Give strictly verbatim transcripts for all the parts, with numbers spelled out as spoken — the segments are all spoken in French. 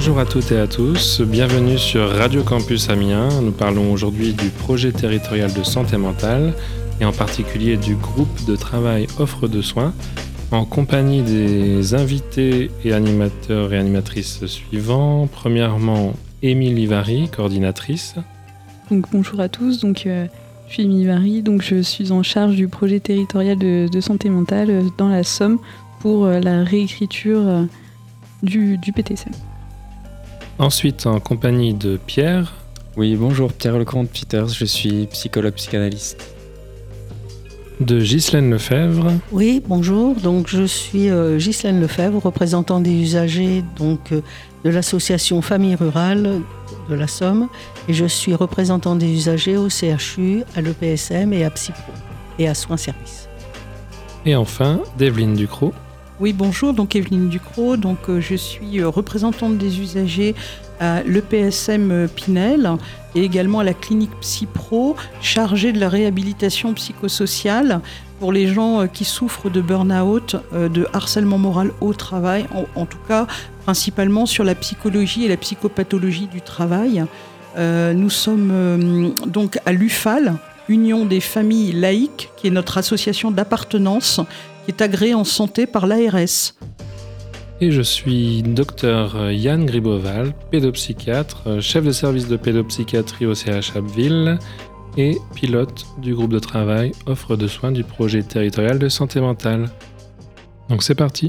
Bonjour à toutes et à tous, bienvenue sur Radio Campus Amiens. Nous parlons aujourd'hui du projet territorial de santé mentale et en particulier du groupe de travail offre de soins en compagnie des invités et animateurs et animatrices suivants. Premièrement, Émilie Vary, coordinatrice. Donc, bonjour à tous, donc, euh, je suis Émilie Vary, donc je suis en charge du projet territorial de, de santé mentale euh, dans la Somme pour euh, la réécriture euh, du, du P T S M. Ensuite, en compagnie de Pierre. Oui, bonjour, Pierre Lecomte-Peters, je suis psychologue psychanalyste. De Ghislaine Lefebvre. Oui, bonjour, donc je suis euh, Ghislaine Lefebvre, représentant des usagers donc, euh, de l'association Famille Rurale de la Somme, et je suis représentant des usagers au C H U, à l'E P S M et à Psypro, et à Soins Services. Et enfin, d'Evelyne Ducrot. Oui, bonjour, donc Evelyne Ducrot, donc euh, je suis euh, représentante des usagers à l'E P S M Pinel et également à la clinique Psypro, chargée de la réhabilitation psychosociale pour les gens euh, qui souffrent de burn-out, euh, de harcèlement moral au travail, en, en tout cas principalement sur la psychologie et la psychopathologie du travail. Euh, nous sommes euh, donc à l'U F A L, Union des familles laïques, qui est notre association d'appartenance, qui est agréé en santé par l'A R S. Et je suis docteur Yann Griboval, pédopsychiatre, chef de service de pédopsychiatrie au C H Abbeville et pilote du groupe de travail offre de soins du projet territorial de santé mentale. Donc c'est parti.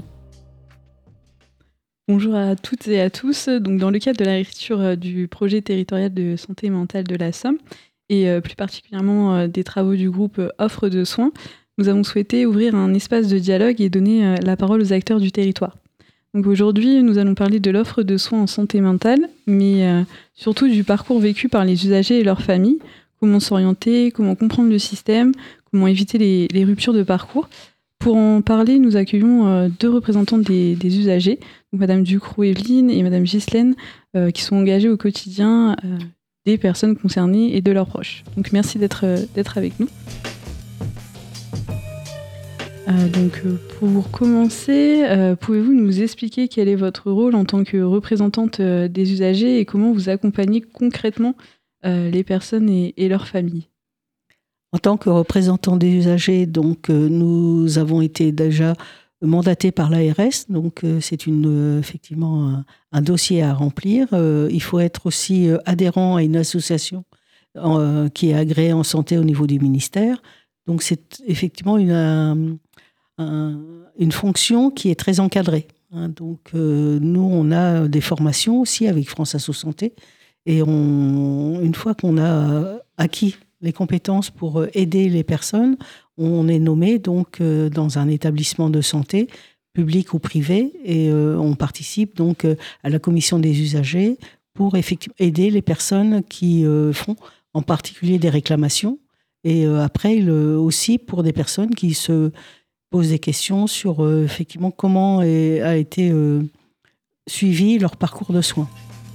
Bonjour à toutes et à tous. Donc, dans le cadre de la réécriture du projet territorial de santé mentale de la Somme et plus particulièrement des travaux du groupe offre de soins, nous avons souhaité ouvrir un espace de dialogue et donner la parole aux acteurs du territoire. Donc aujourd'hui, nous allons parler de l'offre de soins en santé mentale, mais euh, surtout du parcours vécu par les usagers et leurs familles, comment s'orienter, comment comprendre le système, comment éviter les, les ruptures de parcours. Pour en parler, nous accueillons euh, deux représentantes des, des usagers, donc Madame Ducrot Evelyne et Madame Ghislaine, euh, qui sont engagées au quotidien euh, des personnes concernées et de leurs proches. Donc merci d'être, euh, d'être avec nous. Euh, donc, euh, pour commencer, euh, pouvez-vous nous expliquer quel est votre rôle en tant que représentante euh, des usagers et comment vous accompagnez concrètement euh, les personnes et, et leurs familles ? En tant que représentant des usagers, donc, euh, nous avons été déjà mandatés par l'A R S, donc euh, c'est une, euh, effectivement un, un dossier à remplir. Euh, il faut être aussi euh, adhérent à une association euh, qui est agréée en santé au niveau du ministère. Donc c'est effectivement une... Un, Un, une fonction qui est très encadrée. Hein. Donc, euh, nous, on a des formations aussi avec France Asso Santé. Et on, une fois qu'on a acquis les compétences pour aider les personnes, on est nommé donc, euh, dans un établissement de santé, public ou privé. Et euh, on participe donc euh, à la commission des usagers pour effectivement aider les personnes qui euh, font en particulier des réclamations. Et euh, après, le, aussi pour des personnes qui se pose des questions sur euh, effectivement comment est, a été euh, suivi leur parcours de soins.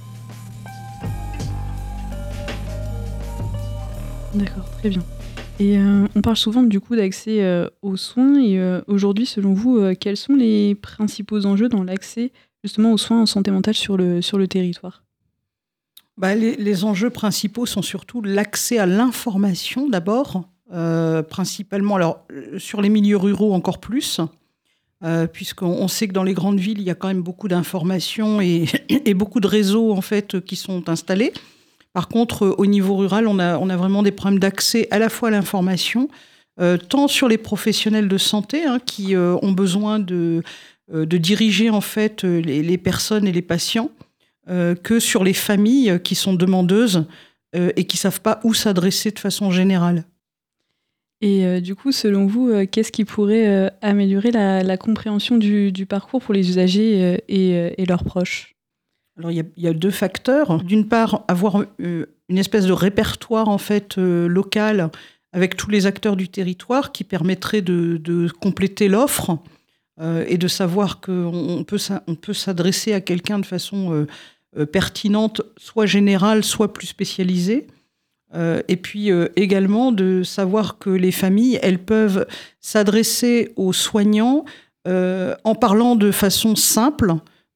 D'accord, très bien. Et euh, on parle souvent du coup d'accès euh, aux soins. Et euh, aujourd'hui, selon vous, euh, quels sont les principaux enjeux dans l'accès justement aux soins en santé mentale sur le, sur le territoire ? Bah, les, les enjeux principaux sont surtout l'accès à l'information d'abord. Euh, principalement, alors sur les milieux ruraux encore plus, euh, puisqu'on on sait que dans les grandes villes, il y a quand même beaucoup d'informations et, et beaucoup de réseaux en fait qui sont installés. Par contre, au niveau rural, on a, on a vraiment des problèmes d'accès à la fois à l'information, euh, tant sur les professionnels de santé hein, qui euh, ont besoin de, euh, de diriger en fait les, les personnes et les patients, euh, que sur les familles qui sont demandeuses euh, et qui ne savent pas où s'adresser de façon générale. Et euh, du coup, selon vous, euh, qu'est-ce qui pourrait euh, améliorer la, la compréhension du, du parcours pour les usagers euh, et, euh, et leurs proches ? Alors, il y a, il y a deux facteurs. D'une part, avoir euh, une espèce de répertoire en fait, euh, local avec tous les acteurs du territoire qui permettrait de, de compléter l'offre euh, et de savoir qu'on peut, on peut s'adresser à quelqu'un de façon euh, euh, pertinente, soit générale, soit plus spécialisée. Euh, et puis euh, également de savoir que les familles, elles peuvent s'adresser aux soignants euh, en parlant de façon simple,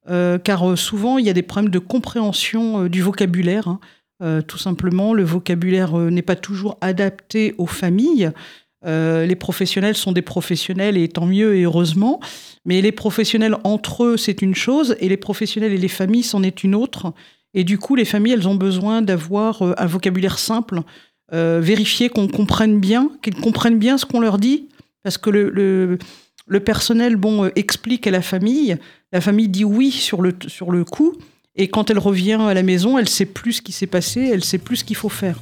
euh, car souvent il y a des problèmes de compréhension euh, du vocabulaire. Hein. Euh, tout simplement, le vocabulaire euh, n'est pas toujours adapté aux familles. Euh, les professionnels sont des professionnels et tant mieux et heureusement, mais les professionnels entre eux c'est une chose et les professionnels et les familles c'en est une autre. Et du coup, les familles elles ont besoin d'avoir euh, un vocabulaire simple, euh, vérifier qu'on comprenne bien, qu'ils comprennent bien ce qu'on leur dit, parce que le, le, le personnel bon euh, explique à la famille, la famille dit oui sur le sur le coup. Et quand elle revient à la maison, elle sait plus ce qui s'est passé, elle sait plus ce qu'il faut faire.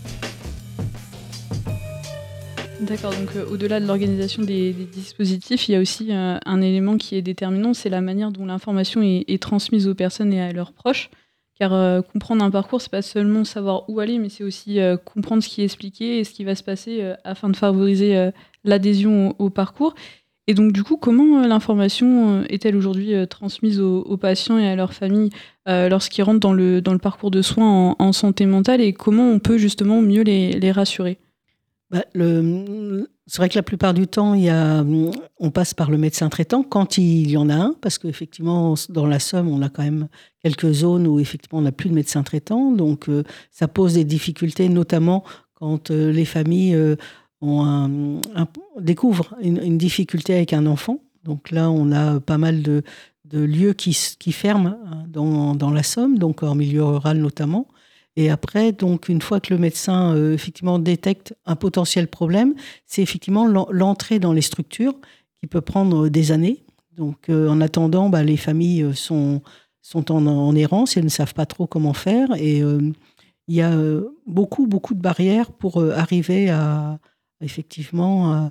D'accord, donc euh, au-delà de l'organisation des, des dispositifs, il y a aussi euh, un élément qui est déterminant, c'est la manière dont l'information est, est transmise aux personnes et à leurs proches. Car euh, comprendre un parcours, c'est pas seulement savoir où aller, mais c'est aussi euh, comprendre ce qui est expliqué et ce qui va se passer euh, afin de favoriser euh, l'adhésion au, au parcours. Et donc, du coup, comment euh, l'information euh, est-elle aujourd'hui euh, transmise aux, aux patients et à leurs familles euh, lorsqu'ils rentrent dans le, dans le parcours de soins en, en santé mentale et comment on peut justement mieux les, les rassurer ? Bah, le, c'est vrai que la plupart du temps, il y a, on passe par le médecin traitant quand il y en a un, parce qu'effectivement, dans la Somme, on a quand même quelques zones où effectivement on n'a plus de médecin traitant. Donc, euh, ça pose des difficultés, notamment quand euh, les familles... Euh, On, un, un, découvre une, une difficulté avec un enfant. Donc là, on a pas mal de, de lieux qui, qui ferment dans, dans la Somme, donc en milieu rural notamment. Et après, donc, une fois que le médecin euh, effectivement détecte un potentiel problème, c'est effectivement l'entrée dans les structures qui peut prendre des années. Donc, euh, en attendant, bah, les familles sont, sont en, en errance, elles ne savent pas trop comment faire. Et euh, il y a beaucoup, beaucoup de barrières pour euh, arriver à effectivement à,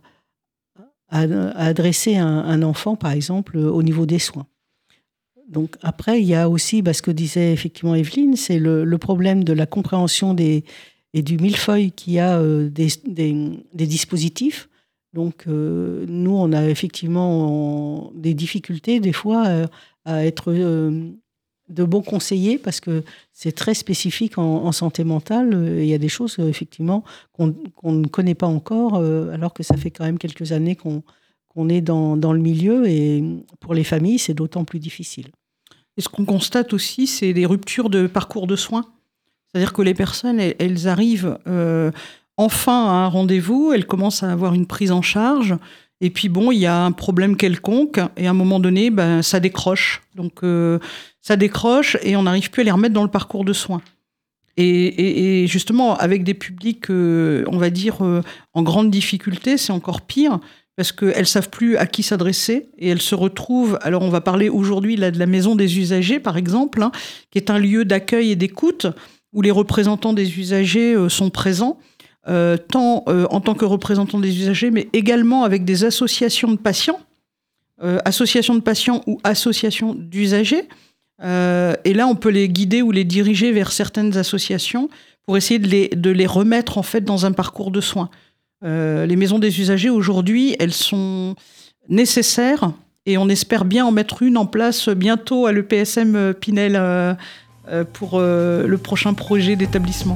à, à adresser un, un enfant, par exemple, au niveau des soins. Donc après, il y a aussi, bah, ce que disait effectivement Evelyne, c'est le, le problème de la compréhension des, et du millefeuille qu'il y a euh, des, des, des dispositifs. Donc euh, nous, on a effectivement en, des difficultés des fois euh, à être euh, de bons conseillers parce que c'est très spécifique en, en santé mentale. Il y a des choses euh, effectivement qu'on, qu'on ne connaît pas encore, euh, alors que ça fait quand même quelques années qu'on, qu'on est dans, dans le milieu et pour les familles, c'est d'autant plus difficile. Et ce qu'on constate aussi, c'est des ruptures de parcours de soins. C'est-à-dire que les personnes, elles, elles arrivent euh, enfin à un rendez-vous, elles commencent à avoir une prise en charge, et puis bon, il y a un problème quelconque, et à un moment donné, ben, ça décroche. Donc euh, ça décroche, et on n'arrive plus à les remettre dans le parcours de soins. Et, et, et justement, avec des publics, euh, on va dire, euh, en grande difficulté, c'est encore pire, parce qu'elles ne savent plus à qui s'adresser et elles se retrouvent... Alors, on va parler aujourd'hui là, de la maison des usagers, par exemple, hein, qui est un lieu d'accueil et d'écoute où les représentants des usagers euh, sont présents, euh, tant euh, en tant que représentants des usagers, mais également avec des associations de patients, euh, associations de patients ou associations d'usagers. Euh, et là, on peut les guider ou les diriger vers certaines associations pour essayer de les, de les remettre en fait, dans un parcours de soins. Euh, les maisons des usagers, aujourd'hui, elles sont nécessaires et on espère bien en mettre une en place bientôt à l'E P S M Pinel euh, euh, pour euh, le prochain projet d'établissement.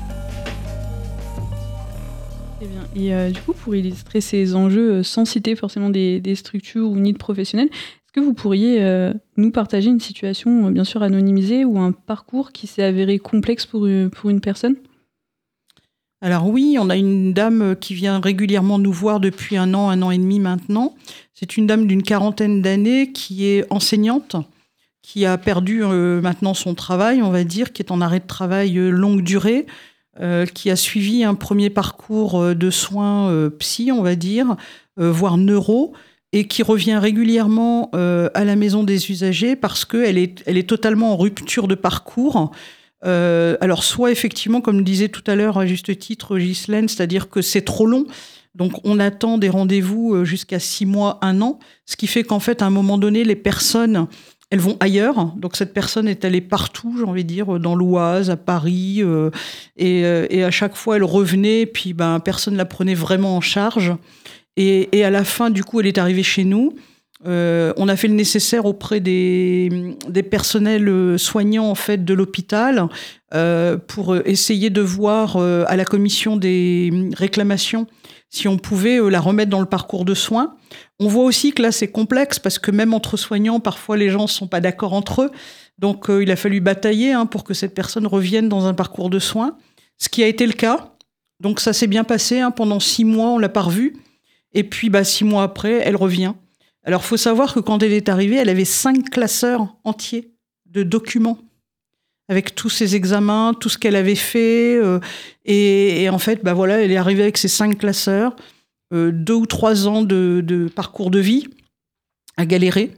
Très bien. Et euh, du coup, pour illustrer ces enjeux, sans citer forcément des, des structures ou ni de professionnels, est-ce que vous pourriez euh, nous partager une situation, bien sûr anonymisée, ou un parcours qui s'est avéré complexe pour, pour une personne ? Alors oui, on a une dame qui vient régulièrement nous voir depuis un an, un an et demi maintenant. C'est une dame d'une quarantaine d'années qui est enseignante, qui a perdu euh, maintenant son travail, on va dire, qui est en arrêt de travail euh, longue durée, euh, qui a suivi un premier parcours de soins euh, psy, on va dire, euh, voire neuro, et qui revient régulièrement euh, à la maison des usagers parce qu'elle est, elle est totalement en rupture de parcours. Euh, alors soit effectivement, comme le disait tout à l'heure à juste titre Ghislaine, c'est-à-dire que c'est trop long, donc on attend des rendez-vous jusqu'à six mois, un an, ce qui fait qu'en fait à un moment donné les personnes elles vont ailleurs, donc cette personne est allée partout, j'ai envie de dire, dans l'Oise, à Paris, euh, et, et à chaque fois elle revenait, puis ben, personne ne la prenait vraiment en charge, et, et à la fin du coup elle est arrivée chez nous. Euh, on a fait le nécessaire auprès des, des personnels soignants en fait de l'hôpital euh, pour essayer de voir euh, à la commission des réclamations si on pouvait euh, la remettre dans le parcours de soins. On voit aussi que là c'est complexe parce que même entre soignants, parfois les gens ne sont pas d'accord entre eux. Donc euh, il a fallu batailler hein, pour que cette personne revienne dans un parcours de soins, ce qui a été le cas. Donc ça s'est bien passé. Hein, pendant six mois, on l'a pas revue. Et puis bah, six mois après, elle revient. Alors, il faut savoir que quand elle est arrivée, elle avait cinq classeurs entiers de documents avec tous ses examens, tout ce qu'elle avait fait. Euh, et, et en fait, bah voilà, elle est arrivée avec ses cinq classeurs, euh, deux ou trois ans de, de parcours de vie à galérer.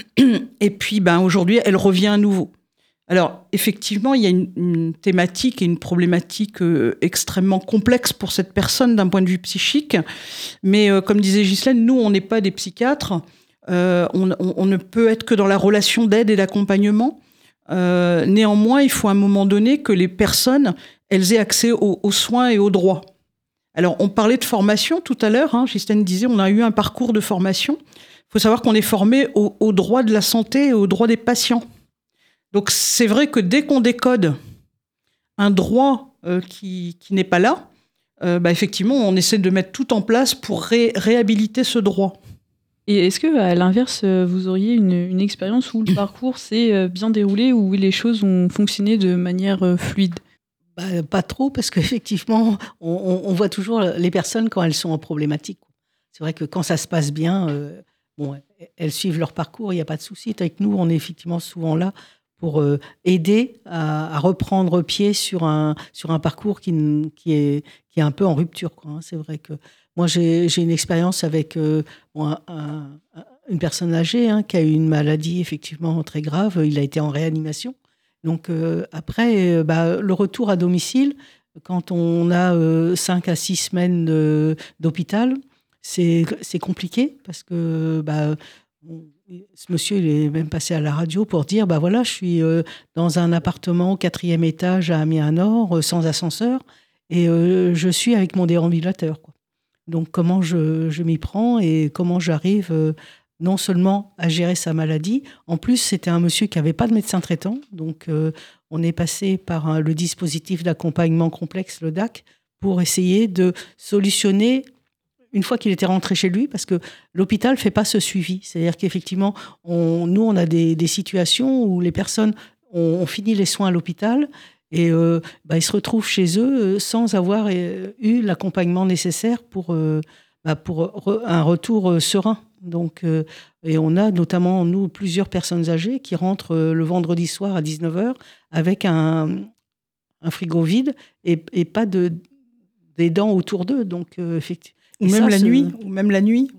Et puis, bah, aujourd'hui, elle revient à nouveau. Alors, effectivement, il y a une, une thématique et une problématique euh, extrêmement complexe pour cette personne d'un point de vue psychique. Mais euh, comme disait Ghislaine, nous, on n'est pas des psychiatres. Euh, on, on, on ne peut être que dans la relation d'aide et d'accompagnement. Euh, néanmoins, il faut à un moment donné que les personnes, elles aient accès aux, aux soins et aux droits. Alors, on parlait de formation tout à l'heure. Hein, Ghislaine disait, on a eu un parcours de formation. Il faut savoir qu'on est formé aux, aux droits de la santé et aux droits des patients. Donc, c'est vrai que dès qu'on décode un droit euh, qui, qui n'est pas là, euh, bah, effectivement, on essaie de mettre tout en place pour ré- réhabiliter ce droit. Et est-ce que, à l'inverse, vous auriez une, une expérience où le parcours s'est bien déroulé, où les choses ont fonctionné de manière fluide ? Bah, pas trop, parce qu'effectivement, on, on, on voit toujours les personnes quand elles sont en problématique. C'est vrai que quand ça se passe bien, euh, bon, elles suivent leur parcours, il n'y a pas de souci. Avec nous, on est effectivement souvent là pour euh, aider à, à reprendre pied sur un, sur un parcours qui, qui, est, qui est un peu en rupture, quoi, hein. C'est vrai que moi, j'ai, j'ai une expérience avec euh, bon, un, un, une personne âgée hein, qui a eu une maladie effectivement très grave. Il a été en réanimation. Donc euh, après, euh, bah, le retour à domicile, quand on a euh, cinq à six semaines de, d'hôpital, c'est, c'est compliqué parce que... Bah, ce monsieur, il est même passé à la radio pour dire, bah voilà, je suis euh, dans un appartement au quatrième étage à Amiens-Nord, euh, sans ascenseur, et euh, je suis avec mon déambulateur, quoi. Donc, comment je, je m'y prends et comment j'arrive euh, non seulement à gérer sa maladie, en plus, c'était un monsieur qui n'avait pas de médecin traitant, donc euh, on est passé par un, le dispositif d'accompagnement complexe, le D A C, pour essayer de solutionner une fois qu'il était rentré chez lui, parce que l'hôpital ne fait pas ce suivi. C'est-à-dire qu'effectivement, on, nous, on a des, des situations où les personnes ont, ont fini les soins à l'hôpital et euh, bah, ils se retrouvent chez eux sans avoir euh, eu l'accompagnement nécessaire pour, euh, bah, pour re, un retour euh, serein. Donc, euh, et on a notamment, nous, plusieurs personnes âgées qui rentrent euh, le vendredi soir à dix-neuf heures avec un, un frigo vide et, et pas de, des dents autour d'eux. Donc, euh, effectivement, Ou même ça, la nuit, ou même la nuit.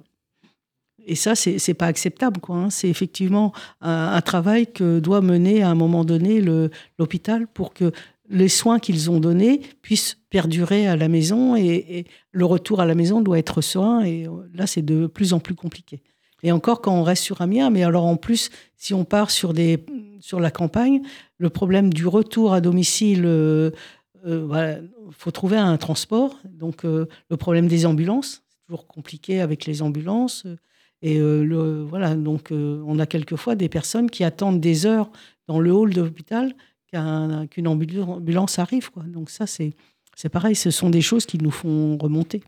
Et ça, c'est, c'est pas acceptable, quoi, hein. C'est effectivement un, un travail que doit mener à un moment donné le, l'hôpital pour que les soins qu'ils ont donnés puissent perdurer à la maison et, et le retour à la maison doit être serein. Et là, c'est de plus en plus compliqué. Et encore quand on reste sur Amiens, mais alors en plus, si on part sur, des, sur la campagne, le problème du retour à domicile... Euh, Euh, voilà, faut trouver un transport. Donc, euh, le problème des ambulances, c'est toujours compliqué avec les ambulances. Et euh, le, voilà, donc, euh, on a quelquefois des personnes qui attendent des heures dans le hall de l'hôpital qu'un, qu'une ambulance arrive, quoi. Donc, ça, c'est, c'est pareil. Ce sont des choses qui nous font remonter.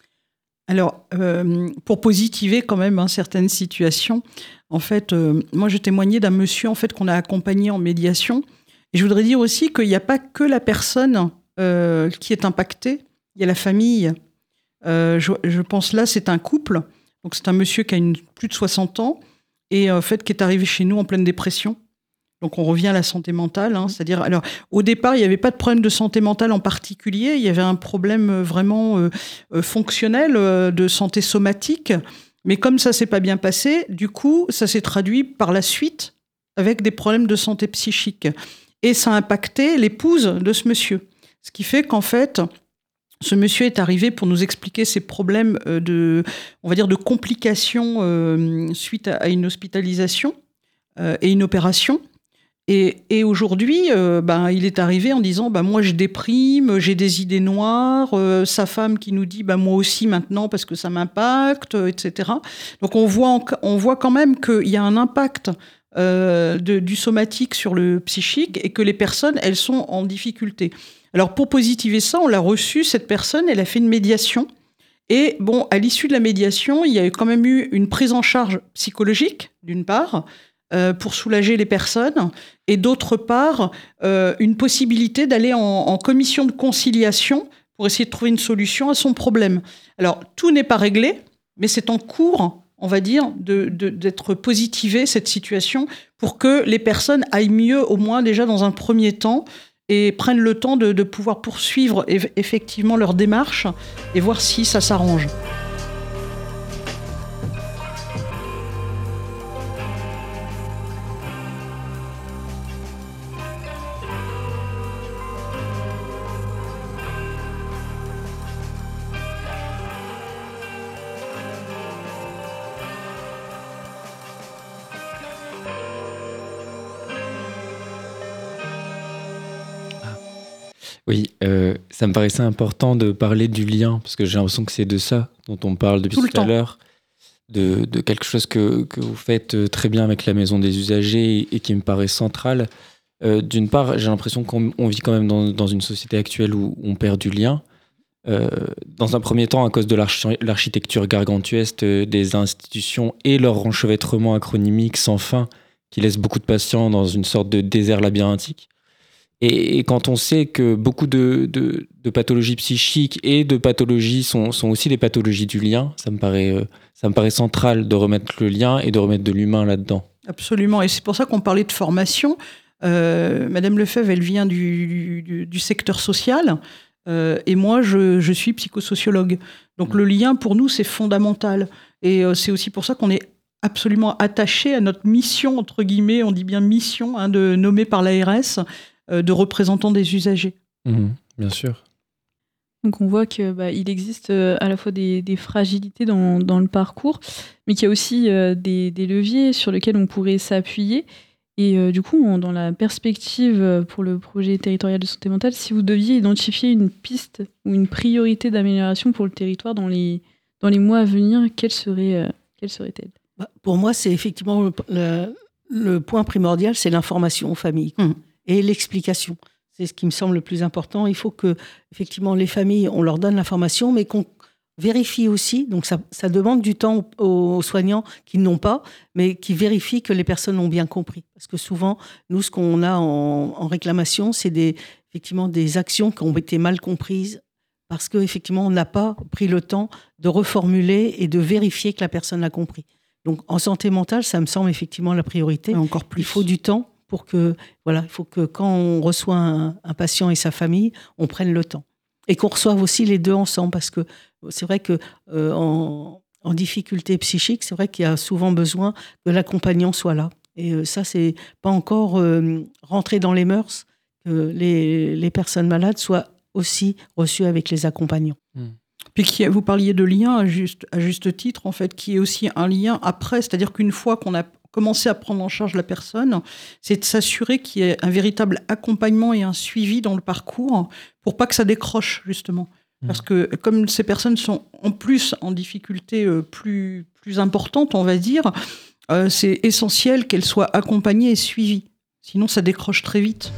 Alors, euh, pour positiver quand même hein, certaines situations, en fait, euh, moi, je témoignais d'un monsieur en fait, qu'on a accompagné en médiation. Et je voudrais dire aussi qu'il n'y a pas que la personne euh, qui est impactée, il y a la famille. Euh, je, je pense là, c'est un couple. Donc c'est un monsieur qui a une, plus de soixante ans et en fait qui est arrivé chez nous en pleine dépression. Donc on revient à la santé mentale, hein, c'est-à-dire alors au départ il n'y avait pas de problème de santé mentale en particulier, il y avait un problème vraiment euh, euh, fonctionnel euh, de santé somatique. Mais comme ça s'est pas bien passé, du coup ça s'est traduit par la suite avec des problèmes de santé psychique. Et ça a impacté l'épouse de ce monsieur. Ce qui fait qu'en fait, ce monsieur est arrivé pour nous expliquer ses problèmes de, on va dire, de complications euh, suite à une hospitalisation euh, et une opération. Et, et aujourd'hui, euh, ben, il est arrivé en disant ben, « moi je déprime, j'ai des idées noires euh, », sa femme qui nous dit ben, « moi aussi maintenant parce que ça m'impacte », et cetera. Donc on voit, on voit quand même qu'il y a un impact euh, de, du somatique sur le psychique et que les personnes, elles sont en difficulté. Alors pour positiver ça, on l'a reçue, cette personne, elle a fait une médiation. Et bon, à l'issue de la médiation, il y a quand même eu une prise en charge psychologique, d'une part, euh, pour soulager les personnes, et d'autre part, euh, une possibilité d'aller en, en commission de conciliation pour essayer de trouver une solution à son problème. Alors, tout n'est pas réglé, mais c'est en cours, on va dire, de, de, d'être positivé, cette situation, pour que les personnes aillent mieux, au moins déjà dans un premier temps, et prennent le temps de, de pouvoir poursuivre effectivement leur démarche et voir si ça s'arrange. Oui, euh, ça me paraissait important de parler du lien, parce que j'ai l'impression que c'est de ça dont on parle depuis tout, tout à l'heure, de, de quelque chose que, que vous faites très bien avec la maison des usagers et, et qui me paraît central. Euh, d'une part, j'ai l'impression qu'on on vit quand même dans, dans une société actuelle où on perd du lien. Euh, dans un premier temps, à cause de l'archi- l'architecture gargantuesque des institutions et leur enchevêtrement acronymique sans fin, qui laisse beaucoup de patients dans une sorte de désert labyrinthique. Et quand on sait que beaucoup de, de, de pathologies psychiques et de pathologies sont, sont aussi des pathologies du lien, ça me paraît, ça me paraît central de remettre le lien et de remettre de l'humain là-dedans. Absolument, et c'est pour ça qu'on parlait de formation. Euh, Madame Lefebvre, elle vient du, du, du secteur social, euh, et moi, je, je suis psychosociologue. Donc mmh. le lien, pour nous, c'est fondamental. Et euh, c'est aussi pour ça qu'on est absolument attaché à notre mission, entre guillemets, on dit bien mission, hein, de, nommée par l'A R S, de représentants des usagers. Mmh, bien sûr. Donc on voit qu'il bah, existe euh, à la fois des, des fragilités dans, dans le parcours, mais qu'il y a aussi euh, des, des leviers sur lesquels on pourrait s'appuyer. Et euh, du coup, on, dans la perspective pour le projet territorial de santé mentale, si vous deviez identifier une piste ou une priorité d'amélioration pour le territoire dans les, dans les mois à venir, quelle serait, euh, quelle serait-elle ? Bah, pour moi, c'est effectivement le, le, le point primordial, c'est l'information aux familles. Mmh. Et l'explication, c'est ce qui me semble le plus important. Il faut que, effectivement, les familles, on leur donne l'information, mais qu'on vérifie aussi. Donc, ça, ça demande du temps aux soignants qui n'ont pas, mais qui vérifient que les personnes ont bien compris. Parce que souvent, nous, ce qu'on a en, en réclamation, c'est des, effectivement des actions qui ont été mal comprises, parce qu'effectivement, on n'a pas pris le temps de reformuler et de vérifier que la personne l'a compris. Donc, en santé mentale, ça me semble effectivement la priorité. Et encore plus. Il faut du temps. Pour que, voilà, il faut que quand on reçoit un, un patient et sa famille, on prenne le temps. Et qu'on reçoive aussi les deux ensemble, parce que c'est vrai que euh, en, en difficulté psychique, c'est vrai qu'il y a souvent besoin que l'accompagnant soit là. Et euh, ça, c'est pas encore euh, rentré dans les mœurs, que les, les personnes malades soient aussi reçues avec les accompagnants. Mmh. Puis qui, vous parliez de lien à juste, à juste titre, en fait, qui est aussi un lien après, c'est-à-dire qu'une fois qu'on a commencer à prendre en charge la personne, c'est de s'assurer qu'il y ait un véritable accompagnement et un suivi dans le parcours pour pas que ça décroche, justement. Mmh. Parce que comme ces personnes sont en plus en difficulté plus, plus importante, on va dire, euh, c'est essentiel qu'elles soient accompagnées et suivies. Sinon, ça décroche très vite.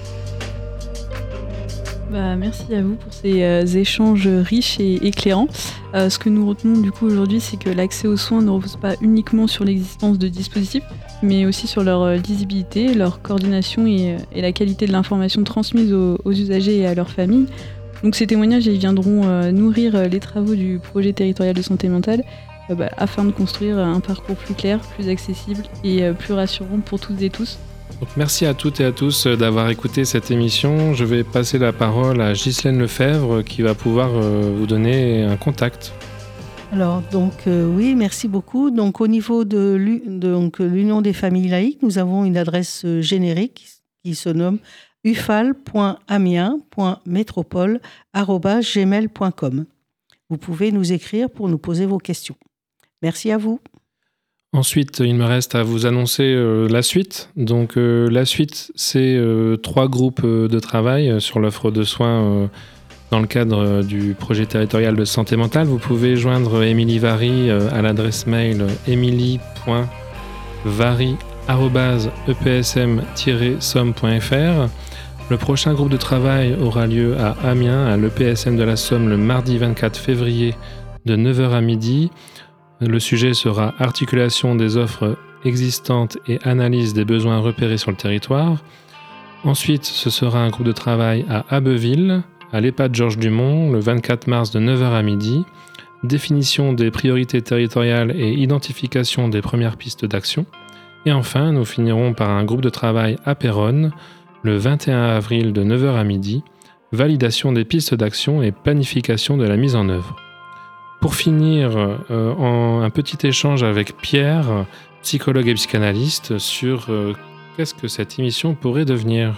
Bah, merci à vous pour ces euh, échanges riches et éclairants. Euh, ce que nous retenons du coup aujourd'hui, c'est que l'accès aux soins ne repose pas uniquement sur l'existence de dispositifs, mais aussi sur leur euh, lisibilité, leur coordination et, euh, et la qualité de l'information transmise aux, aux usagers et à leurs familles. Donc ces témoignages ils viendront euh, nourrir les travaux du projet territorial de santé mentale euh, bah, afin de construire un parcours plus clair, plus accessible et euh, plus rassurant pour toutes et tous. Donc merci à toutes et à tous d'avoir écouté cette émission. Je vais passer la parole à Ghislaine Lefebvre qui va pouvoir euh, vous donner un contact. Alors, donc, euh, oui, merci beaucoup. Donc, au niveau de, l'U, donc, l'Union des familles laïques, nous avons une adresse générique qui se nomme u f a l point amiens point métropole arobase gmail point com. Vous pouvez nous écrire pour nous poser vos questions. Merci à vous. Ensuite, il me reste à vous annoncer euh, la suite. Donc, euh, la suite, c'est euh, trois groupes euh, de travail euh, sur l'offre de soins euh, dans le cadre euh, du projet territorial de santé mentale. Vous pouvez joindre Émilie Vary euh, à l'adresse mail emily point vary arobase e p s m tiret somme point f r. Le prochain groupe de travail aura lieu à Amiens, à l'E P S M de la Somme, le mardi vingt-quatre février de neuf heures à midi. Le sujet sera articulation des offres existantes et analyse des besoins repérés sur le territoire. Ensuite, ce sera un groupe de travail à Abbeville, à l'EHPAD Georges Dumont, le vingt-quatre mars de neuf heures à midi. Définition des priorités territoriales et identification des premières pistes d'action. Et enfin, nous finirons par un groupe de travail à Péronne, le vingt et un avril de neuf heures à midi. Validation des pistes d'action et planification de la mise en œuvre. Pour finir, euh, en un petit échange avec Pierre, psychologue et psychanalyste, sur euh, qu'est-ce que cette émission pourrait devenir.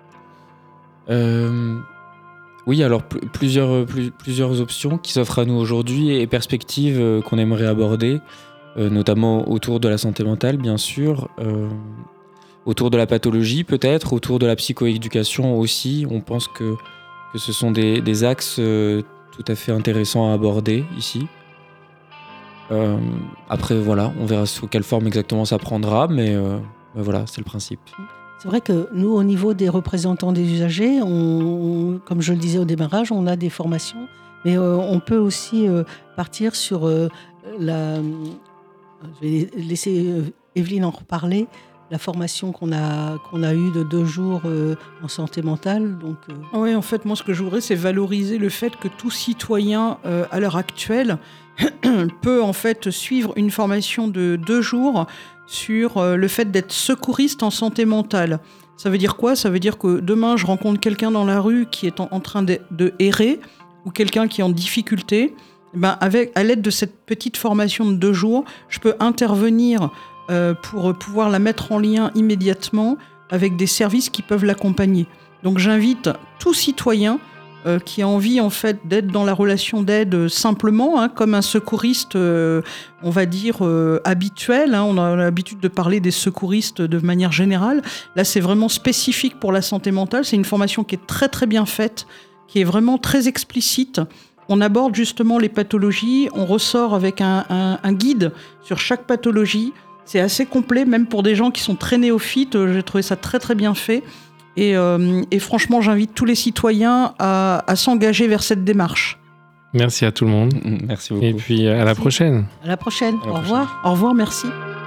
euh, Oui, alors pl- plusieurs, pl- plusieurs options qui s'offrent à nous aujourd'hui et perspectives euh, qu'on aimerait aborder, euh, notamment autour de la santé mentale, bien sûr, euh, autour de la pathologie peut-être, autour de la psychoéducation aussi. On pense que, que ce sont des, des axes euh, tout à fait intéressant à aborder ici. Euh, après, voilà, on verra sous quelle forme exactement ça prendra, mais, euh, mais voilà, c'est le principe. C'est vrai que nous, au niveau des représentants des usagers, on, on, comme je le disais au démarrage, on a des formations, mais euh, on peut aussi euh, partir sur euh, la... Je vais laisser euh, Evelyne en reparler, la formation qu'on a, qu'on a eue de deux jours euh, en santé mentale. Donc, euh... Oui, en fait, moi, ce que je voudrais, c'est valoriser le fait que tout citoyen, euh, à l'heure actuelle, peut en fait suivre une formation de deux jours sur euh, le fait d'être secouriste en santé mentale. Ça veut dire quoi ? Ça veut dire que demain, je rencontre quelqu'un dans la rue qui est en, en train de, de errer, ou quelqu'un qui est en difficulté. Ben, avec, à l'aide de cette petite formation de deux jours, je peux intervenir Euh, pour pouvoir la mettre en lien immédiatement avec des services qui peuvent l'accompagner. Donc j'invite tout citoyen euh, qui a envie en fait d'être dans la relation d'aide euh, simplement, hein, comme un secouriste, euh, on va dire, euh, habituel. Hein, on a l'habitude de parler des secouristes de manière générale. Là, c'est vraiment spécifique pour la santé mentale. C'est une formation qui est très très bien faite, qui est vraiment très explicite. On aborde justement les pathologies, on ressort avec un, un, un guide sur chaque pathologie. C'est assez complet, même pour des gens qui sont très néophytes. J'ai trouvé ça très très bien fait. Et, euh, et franchement, j'invite tous les citoyens à, à s'engager vers cette démarche. Merci à tout le monde. Merci beaucoup. Et puis à la Merci. prochaine. À la prochaine. À la Au prochaine. revoir. Au revoir, merci.